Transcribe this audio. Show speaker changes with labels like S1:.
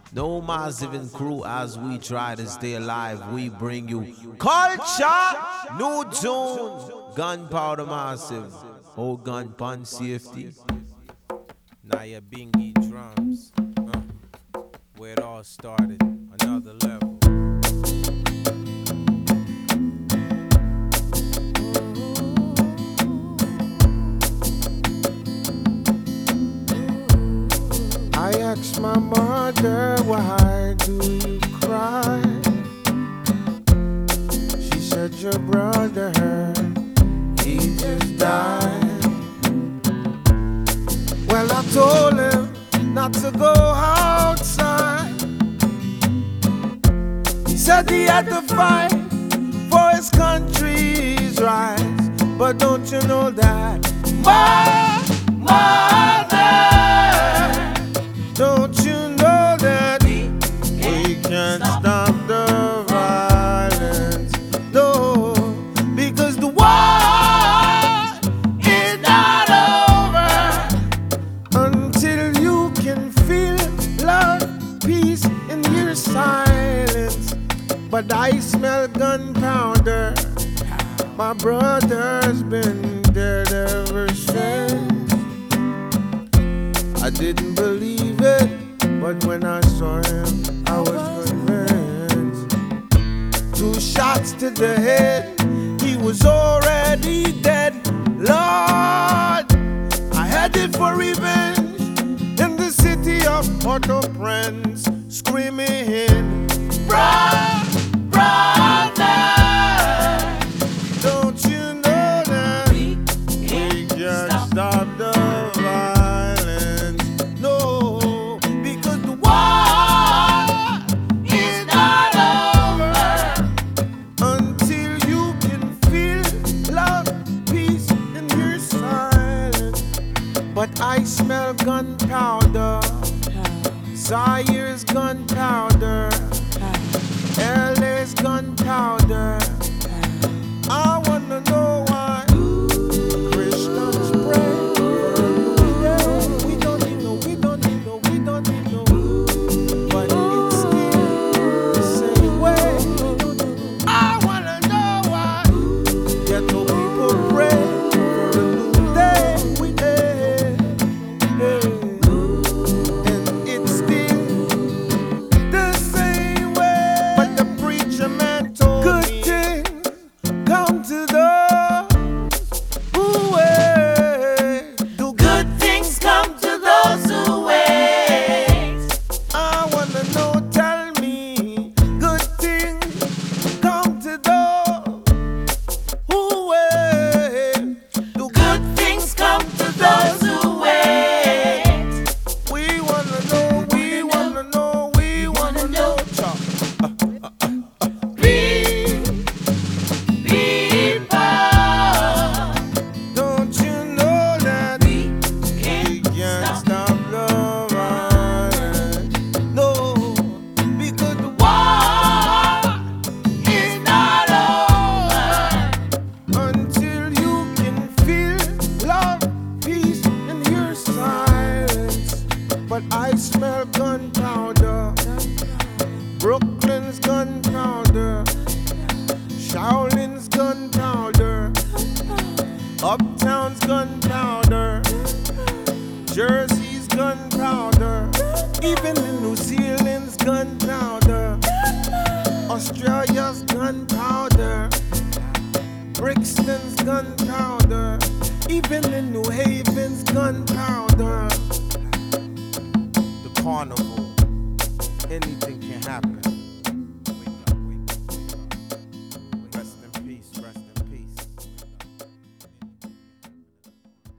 S1: No massive and crew as we try to stay alive. We bring you culture, new tunes, gunpowder massive, whole gun pun safety.
S2: Now your bingy drums, where it all started, another level.
S3: I asked my mother, why do you cry? She said, your brother, he just died. Well, I told him not to go outside. He said he had to fight for his country's rights. But don't you know that my mother, don't you know that we can't stop the violence? No, because the war is not over until you can feel love, peace in your silence. But I smell gunpowder. My brother's been dead ever since. I didn't believe it, but when I saw him, I was convinced. 2 shots to the head, he was already dead. Lord, I headed for revenge in the city of Port-au-Prince, screaming, brother, don't you know that we can't stop the violence? No, because the war is not over until you can feel love, peace in your silence. But I smell gunpowder, Zaire's gunpowder, LA's gunpowder. I wanna know why Christians pray for a new day. We don't need no, we don't need no, we don't need no. But it's still the same way. I wanna know why ghetto people pray for a new day. And it's still the same way. But the preacher man told good me, come to those who wait. Do good things come to those who wait? I wanna know, tell me, good things come to those who wait. Do good things come to those who wait? We wanna know, we wanna know, we wanna know. Don't you know that we can't stop the violence? No, because the war is not over until you can feel love, peace in your silence. But I smell gunpowder, Brooklyn's gunpowder, Shaolin's gunpowder, Uptown's gunpowder, Jersey's gunpowder, even in New Zealand's gunpowder, Australia's gunpowder, Brixton's gunpowder, even in New Haven's gunpowder.